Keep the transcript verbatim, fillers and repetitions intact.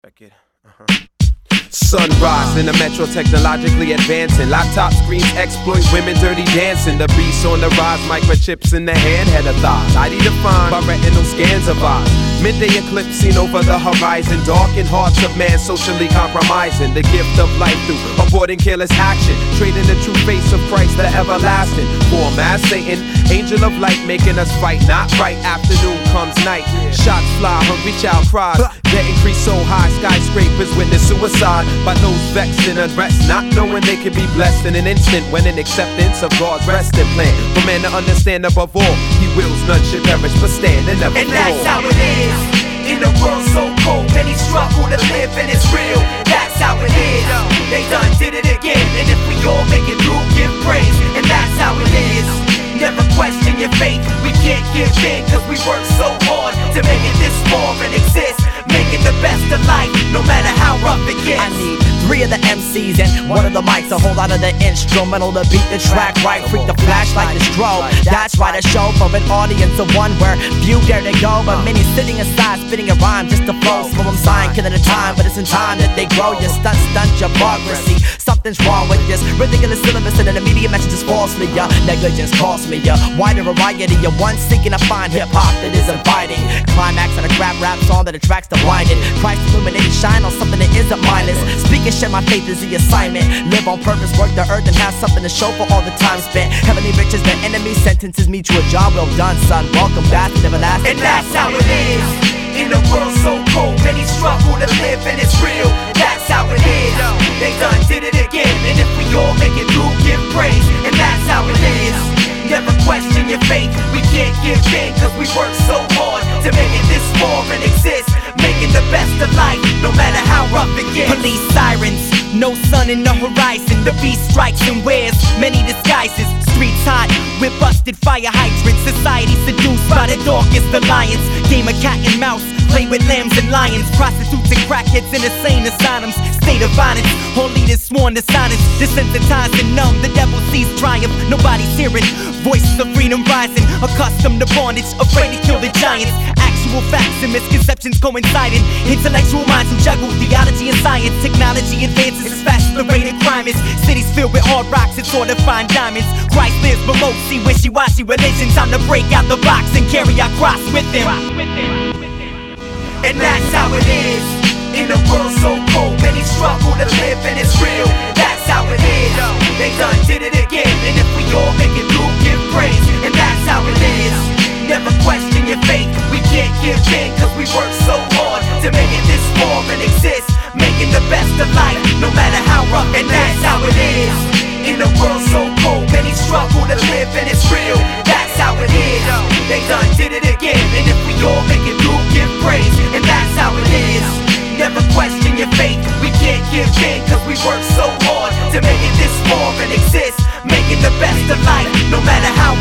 Check it. Uh-huh. Sunrise in the metro, technologically advancing. Laptop screens exploit women dirty dancing. The beast on the rise, microchips in the hand, head of thighs. I need to find by retinal scans of eyes. Midday eclipse seen over the horizon. Darkened hearts of man socially compromising. The gift of life through avoiding careless action. Trading the true face of Christ, the everlasting. Form as Satan, angel of light, making us fight. Not right, afternoon comes night. Shots fly, hungry child cries. Debt increase so high, skyscrapers witness suicide by those vexed and unrest, not knowing they could be blessed in an instant when an acceptance of God's resting plan. For man to understand above all, he wills none should perish but stand and never and fall. And that's how it is. In a world so cold, many struggle to live and it's real. That's how it is. They done did it again, and if we all make it through, give praise. And that's how it is. Never question your faith. We can't give in cause we work so hard to make it this far and exist. Making the best of life, no matter how rough it gets. I need three of the M Cs and one of the mics, a whole lot of the instrumental to beat the track right. Freak the flashlight, the strobe. That's right, a show for an audience of one where few dare to go, but many sitting aside, spitting a rhyme just to flow. Slow them sign, killing the time, but it's in time that they grow. You stunt, stunt your progress. See, something's wrong with this ridiculous syllabus, and then the media messages falsely. Ya negligence cost me ya wider variety. You one seeking to find hip hop that is inviting. Climax on a crap rap song that attracts the blinded. Christ illuminated, shine on something that isn't mindless. Speaking shit, my faith is the assignment. Live on purpose, work the earth and have something to show for all the time spent. Heavenly riches, the enemy sentences me to a job well done, son. Welcome back to everlasting. And that's how it is. In a world so cold, many struggle to live and it's real. That's how it is. They done did it again, and if we all make it through, give praise. And that's how it is. Never question your faith. We can't give in cause we work so hard to make it this far and exist. Making the best of life, no matter how rough it gets. Police sirens, no sun in the horizon. The beast strikes and wears many disguises. Streets hot with busted fire hydrants. Society seduced by the darkest alliance. Game of cat and mouse, play with lambs and lions. Prostitutes and crackheads in insane asylums. State of violence, all leaders sworn to silence. Desensitized and numb, the devil sees triumph. Nobody's hearing, voices of freedom rising. Accustomed to bondage, afraid to kill the giants. Actual facts and misconceptions coinciding. Intellectual minds who juggle theology and science. Technology advances as fast as the rate of crime is. Cities filled with hard rocks, it's hard to find diamonds. Christ lives below, see wishy-washy religion. Time to break out the box and carry our cross with him. And that's how it is. In a world so cold, many struggle to live and it's real. That's how it is. They done did it again, and if we all make it through, give praise. And that's how it is. Never question your faith. We can't give in cause we work so hard to make it this far and exist. Making the best of life, no matter how rough. And that's how it is. In a world so cold, many struggle to live and it's real. That's how it is. They done did it again, and if we all make it through, give praise. And that's how it is. Never question your faith. We can't give in cause we work so hard to make it this far and exist. Making the best of life, no matter how